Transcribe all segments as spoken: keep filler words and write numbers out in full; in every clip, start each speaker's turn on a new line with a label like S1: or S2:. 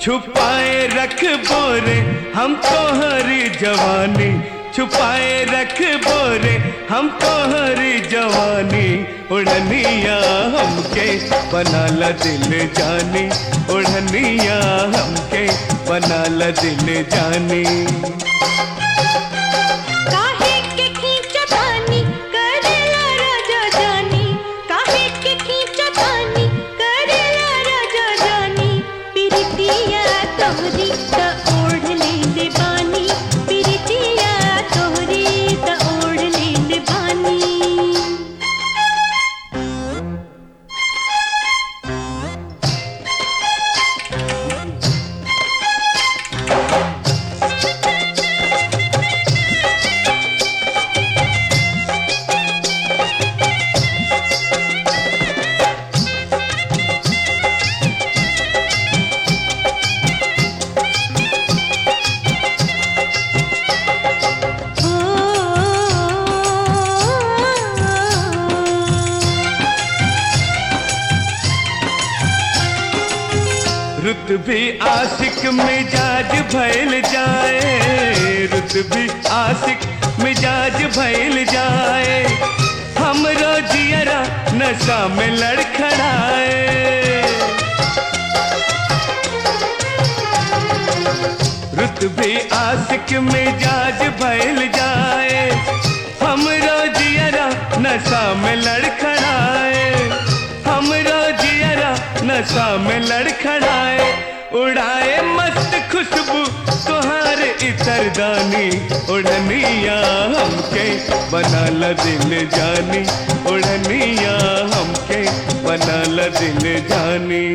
S1: छुपाए रख बोरे हम तो हरी जवानी, छुपाए रख बोरे हम तो हरी जवानी। ओढ़निया हमके बना ला दिल जानी, ओढ़निया हमके बना ला दिल जानी।
S2: काहे के खींचा पानी करेला राजा जानी, काहे के खींचा पानी करेला राजा जानी। पिरतिया तोहरी त ओढ़ लेंदे बानी, पिरतिया तोहरी त ओढ़ लेंदे बानी।
S1: रुत भी आशिक मिजाज भैल जाए, रुत भी आशिक मिजाज भैल जाए। हमरो जियरा नशा में लड़खड़ाए, रुत भी आशिक मिजाज भैल जाए। हमरो जियरा नशा में लड़खड़ाए, हमरो जियरा नशा में लड़खड़ाए। उड़ाए मस्त खुशबू तुहार इतरदानी, ओढ़निया हमके बना ला दिल जानी, ओढ़निया हमके बना ला दिल जानी।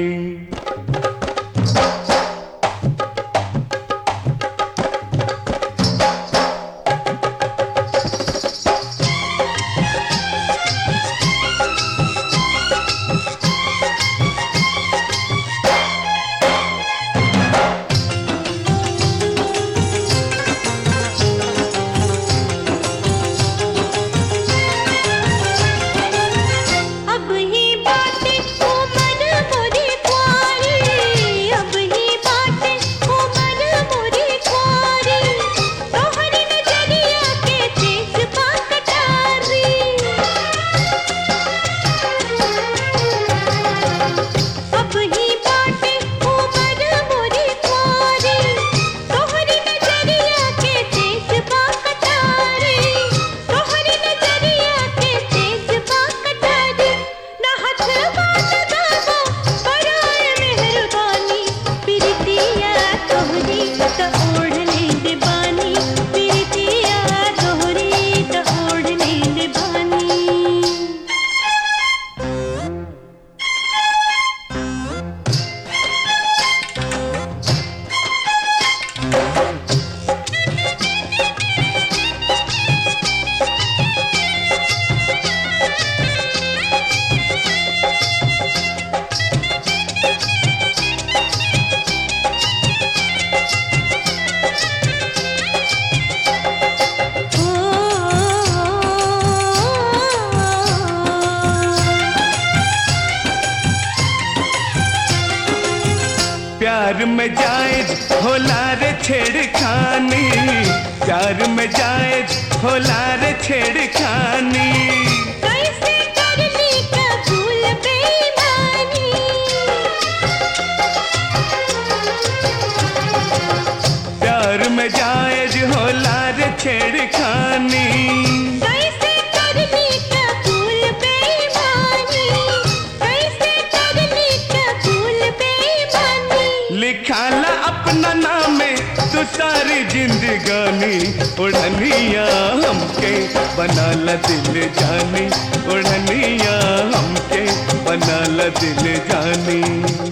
S1: प्यार में जायज होला रे छेड़खानी, प्यार में जायज होला रे छेड़खानी।
S2: कैसे कर ली कबूल बेईमानी,
S1: प्यार में जायज होला रे छेड़खानी।
S2: कैसे कर ली कबूल बेईमानी, कैसे कर ली कबूल बेईमानी।
S1: लिखाला अपना नाम तू सारी जिंदगानी, ओढ़निया हमके बना ला दिल जानी, ओढ़निया हमके बना ला दिल जानी।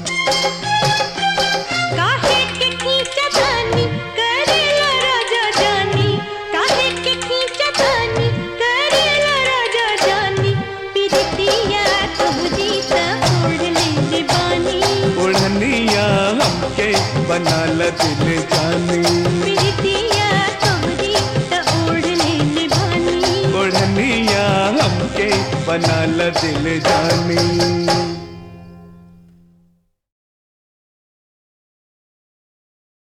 S2: काहे के खींचा पानी करेला राजा जानी, काहे के खींचा पानी करेला राजा जानी। पिरतिया तोहरी त ओढ़ लेंदे बानी,
S1: ओढ़निया हमके बना ला दिल जानी,
S2: पिरतिया तोहरी त ओढ़ लेंदे बानी,
S1: ओढ़निया हमके बना ला दिल जानी।